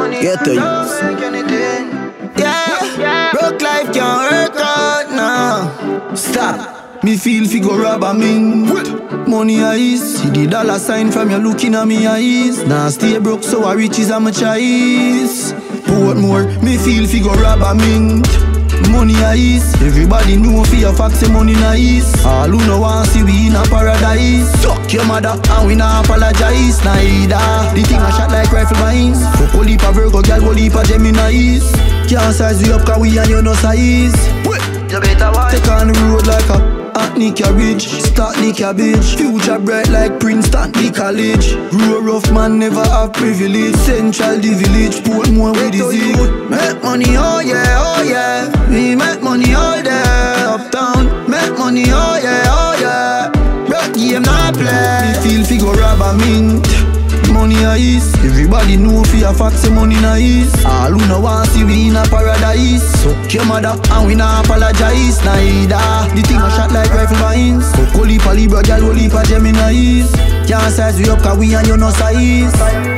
Get to use. Yeah, broke life can't work out now. Stop. Me feel fi go rob a mint. Money eyes, see the dollar sign from you looking at me eyes. Nah stay broke so I riches am a choice. Portmore, me feel fi go rob a mint. Money eyes, everybody know for your facts money nice. All who no want see we in a paradise. Suck your mother and we not apologize neither. The thing a shot like rifle mines. Fuck a leap a Virgo, girl go leap a Gemini's. Can't size we up cause we and you no size. You better watch. Take on the road like a Hackney cabbage, start the cabbage. Future bright like Princeton, the college. Grow rough man never have privilege. Central the village, Portmore with the zig. Make money, oh yeah, oh yeah. We make money all day, uptown. Make money, oh yeah, oh yeah. Broke game not play. Me feel fi go rob a mint. Money is, everybody know for your facts money nice. All who no want see we in a paradise. Suck your mother and we not apologize neither. The thing a shot like rifle mines. Fuck a leap a Libra, girl go leap a Gemini's. Can't size we up cause we and you no size.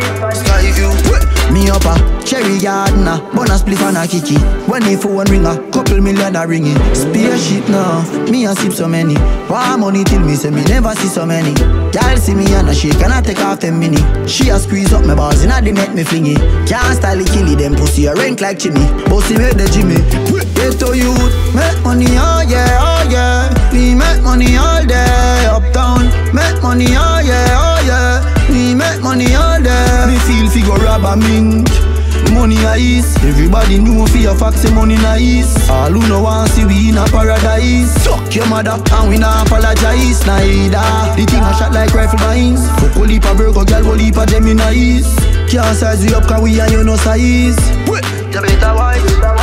Sky view, me up a cherry gardener, bonus spliff and a kiki. When the phone ring a couple million a ringing. Spaceship now, me a sip so many. Want money till me say me never see so many. Girl see me and a shake and I take off them mini. She a squeeze up my balls in a the net me flingy. Can't style it kill it, them pussy a rank like chimney. Bossy make the Jimmy. Get to youth, make money oh yeah, oh yeah. We make money all day, uptown. Make money oh yeah, oh yeah. We make money all day. Me feel fi go rob a mint. Money is, everybody know for your facts money nice. All who no want see we in a paradise. Suck your mother and we not apologize neither. The thing a shot like rifle mines. Fuck a leap a Virgo, girl go leap a Gemini's. Can't size we up cause we and you no size. You better watch.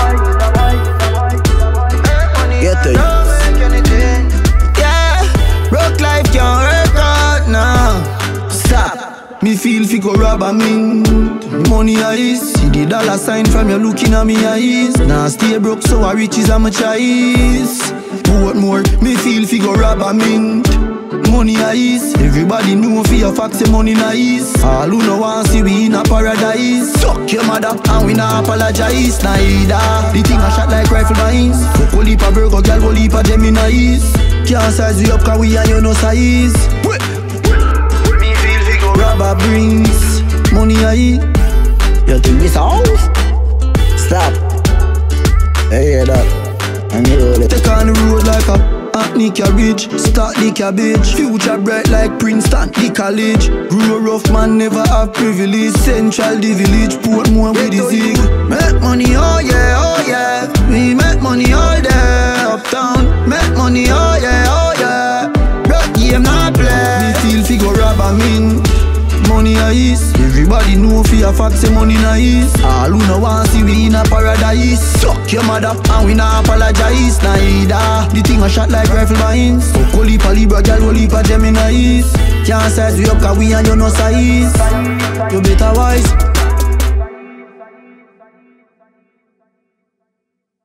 Get to use. Yeah, broke life can't work out now. Stop. Me feel fi go rob a mint. Money eyes, see the dollar sign from you looking at me eyes. Nah stay broke so I riches am a choice. Portmore, me feel fi go rob a mint. Money eyes, everybody know for your facts money nice. All who no want see we in a paradise. Suck your mother and we not apologize neither. The thing a shot like rifle mines. Fuck a leap a Virgo, girl go leap a Gemini's. Can't size we up cause we and you no size. Rubber brings money I. You think this house? Stop. Hey, hear that? And you roll it. Take on the road like a Hackney cabbage, start the cabbage. Future bright like Princeton, the college. Grow rough man never have privilege. Central the village, Portmore with the zig. Make money oh yeah, oh yeah. We make money all day, uptown. Make money oh yeah, oh yeah. Broke game not play. Me feel fi go rob a mint. Money is, everybody know for your facts money nice. All who no want see we in a paradise. Suck your mother and we not apologize neither. The thing a shot like rifle mines. Fuck a leap a Libra, girl go leap a Gemini's. Can't size we up cause we and you no size. You better wise.